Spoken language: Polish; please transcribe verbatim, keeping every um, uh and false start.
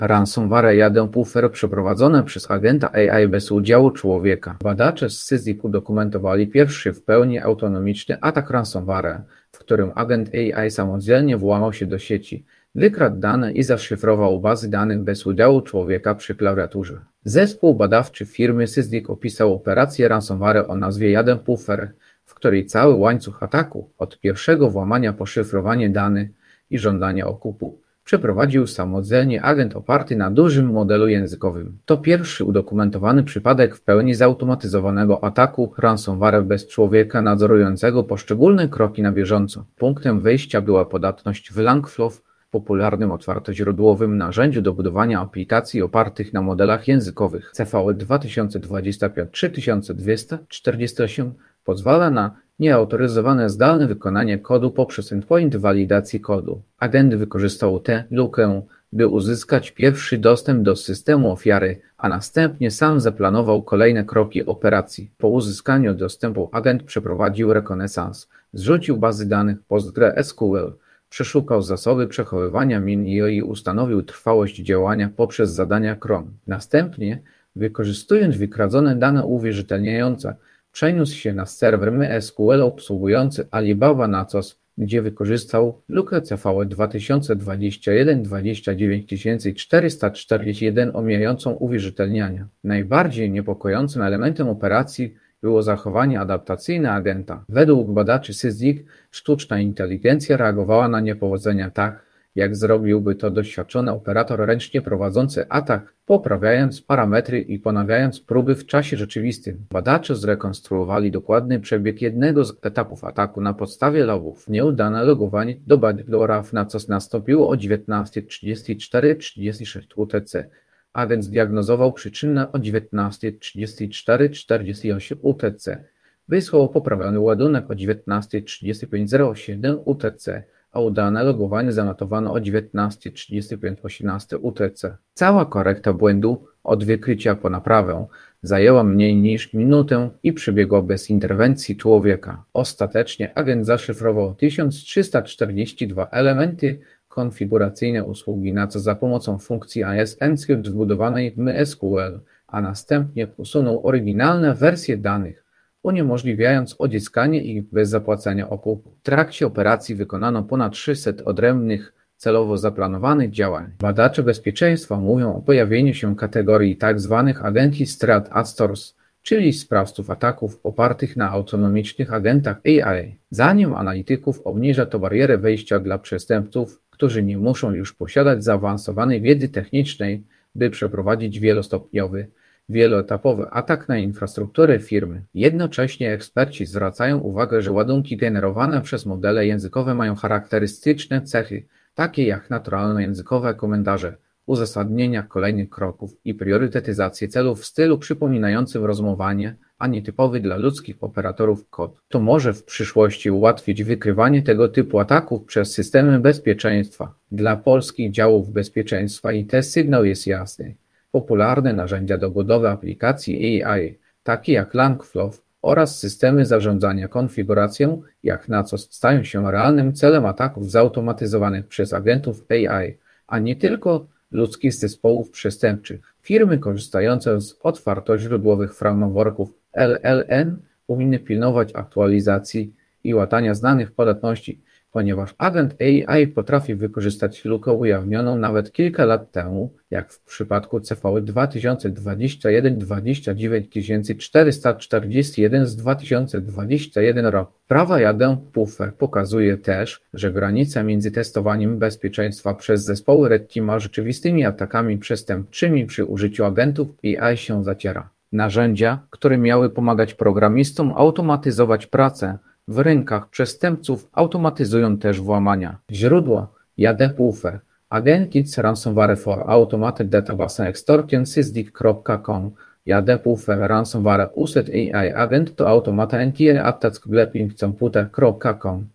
Ransomware Jadenpuffer przeprowadzone przez agenta A I bez udziału człowieka. Badacze z Syzik udokumentowali pierwszy w pełni autonomiczny atak ransomware, w którym agent A I samodzielnie włamał się do sieci, wykradł dane i zaszyfrował bazy danych bez udziału człowieka przy klawiaturze. Zespół badawczy firmy Syzik opisał operację ransomware o nazwie Jadenpuffer, w której cały łańcuch ataku, od pierwszego włamania po szyfrowanie danych i żądanie okupu, przeprowadził samodzielnie agent oparty na dużym modelu językowym. To pierwszy udokumentowany przypadek w pełni zautomatyzowanego ataku ransomware bez człowieka nadzorującego poszczególne kroki na bieżąco. Punktem wyjścia była podatność w Langflow, popularnym otwartoźródłowym narzędziu do budowania aplikacji opartych na modelach językowych. C V dwa tysiące dwadzieścia pięć trzy tysiące dwieście czterdzieści osiem pozwala na nieautoryzowane zdalne wykonanie kodu poprzez endpoint walidacji kodu. Agent wykorzystał tę lukę, by uzyskać pierwszy dostęp do systemu ofiary, a następnie sam zaplanował kolejne kroki operacji. Po uzyskaniu dostępu agent przeprowadził rekonesans, zrzucił bazy danych PostgreSQL, przeszukał zasoby przechowywania min i ustanowił trwałość działania poprzez zadania cron. Następnie, wykorzystując wykradzone dane uwierzytelniające, przeniósł się na serwer MySQL obsługujący Alibaba Nasos, gdzie wykorzystał lukę C V dwa tysiące dwadzieścia jeden dwadzieścia dziewięć czterysta czterdzieści jeden omijającą uwierzytelniania. Najbardziej niepokojącym elementem operacji było zachowanie adaptacyjne agenta. Według badaczy Syzik sztuczna inteligencja reagowała na niepowodzenia tak, jak zrobiłby to doświadczony operator ręcznie prowadzący atak, poprawiając parametry i ponawiając próby w czasie rzeczywistym. Badacze zrekonstruowali dokładny przebieg jednego z etapów ataku na podstawie logów. Nieudane logowanie do backdoora w Nasos nastąpiło o dziewiętnasta trzydzieści cztery trzydzieści sześć U T C, a więc zdiagnozował przyczynę o dziewiętnasta trzydzieści cztery czterdzieści osiem U T C. Wysłał poprawiony ładunek o dziewiętnasta trzydzieści pięć zero siedem U T C, a udane logowanie zanotowano o dziewiętnasta trzydzieści pięć osiemnaście U T C. Cała korekta błędu od wykrycia po naprawę zajęła mniej niż minutę i przebiegła bez interwencji człowieka. Ostatecznie agent zaszyfrował tysiąc trzysta czterdzieści dwa elementy konfiguracyjne usługi, na co za pomocą funkcji A S Encrypt wbudowanej w MySQL, a następnie usunął oryginalne wersje danych, uniemożliwiając odzyskanie ich bez zapłacenia okupu. W trakcie operacji wykonano ponad trzysta odrębnych, celowo zaplanowanych działań. Badacze bezpieczeństwa mówią o pojawieniu się kategorii tzw. agenti threat actors, czyli sprawców ataków opartych na autonomicznych agentach A I. Zdaniem analityków obniża to barierę wejścia dla przestępców, którzy nie muszą już posiadać zaawansowanej wiedzy technicznej, by przeprowadzić wielostopniowy, wieloetapowy atak na infrastrukturę firmy. Jednocześnie eksperci zwracają uwagę, że ładunki generowane przez modele językowe mają charakterystyczne cechy, takie jak naturalno-językowe komentarze, uzasadnienia kolejnych kroków i priorytetyzację celów w stylu przypominającym rozumowanie, a nie typowy dla ludzkich operatorów kod. To może w przyszłości ułatwić wykrywanie tego typu ataków przez systemy bezpieczeństwa. Dla polskich działów bezpieczeństwa I T sygnał jest jasny. Popularne narzędzia do budowy aplikacji A I, takie jak Langflow oraz systemy zarządzania konfiguracją, jak Nasos, stają się realnym celem ataków zautomatyzowanych przez agentów A I, a nie tylko ludzkich zespołów przestępczych. Firmy korzystające z otwartoźródłowych frameworków L L M powinny pilnować aktualizacji i łatania znanych podatności, ponieważ agent A I potrafi wykorzystać lukę ujawnioną nawet kilka lat temu, jak w przypadku C V dwa tysiące dwadzieścia jeden dwadzieścia dziewięć czterysta czterdzieści jeden z dwa tysiące dwudziestego pierwszego roku. Prawa Jadenpuffer pokazuje też, że granica między testowaniem bezpieczeństwa przez zespoły Red Team a rzeczywistymi atakami przestępczymi przy użyciu agentów A I się zaciera. Narzędzia, które miały pomagać programistom automatyzować pracę w rynkach przestępców, automatyzują też włamania. Źródła: Jadenpuffer, Against Ransomware for Automated Database Extortion Syzik kropka com. Jadenpuffer Ransomware Used A I Agent to Automata Anti-Attack Computer kropka com.